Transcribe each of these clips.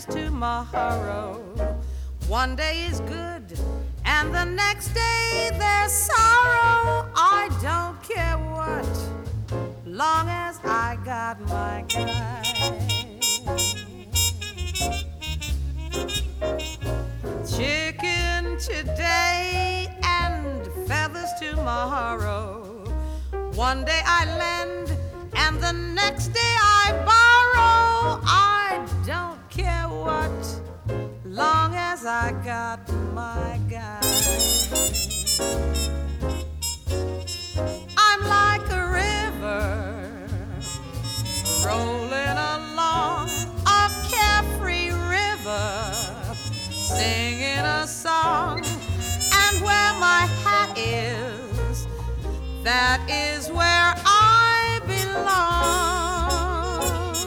tomorrow. One day is good, and the next day there's sorrow. I don't care what, long as I got my guy. Chicken today and feathers tomorrow. One day I lend, and the next day I borrow. I don't care what, long as I got my guy. I'm like a river rolling along, a carefree river, singing a song. And where my hat is, that is where I belong.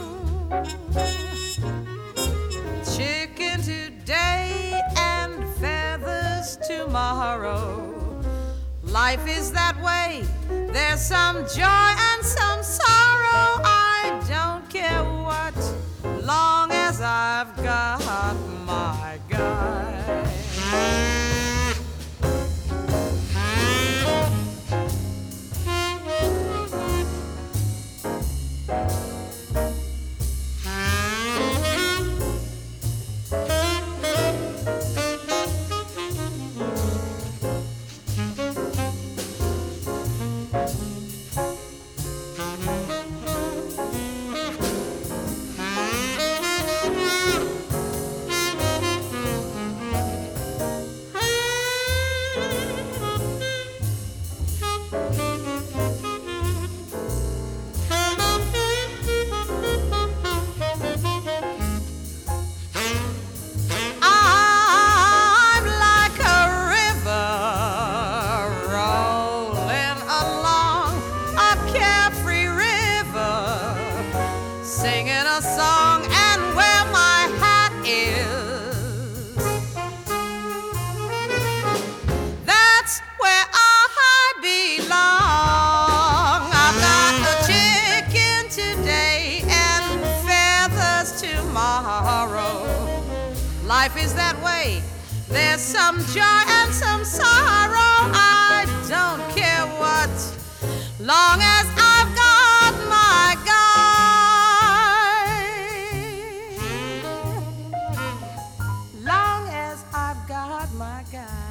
Chicken today and feathers tomorrow. Life is that way. There's some joy and some sorrow. I don't care what, long as I've got my guy. Singing a song, and where my hat is, that's where I belong. I've got a chicken today and feathers tomorrow. Life is that way. There's some joy and some sorrow. I don't care what, long as I've got my guy. Long as I've got my guy.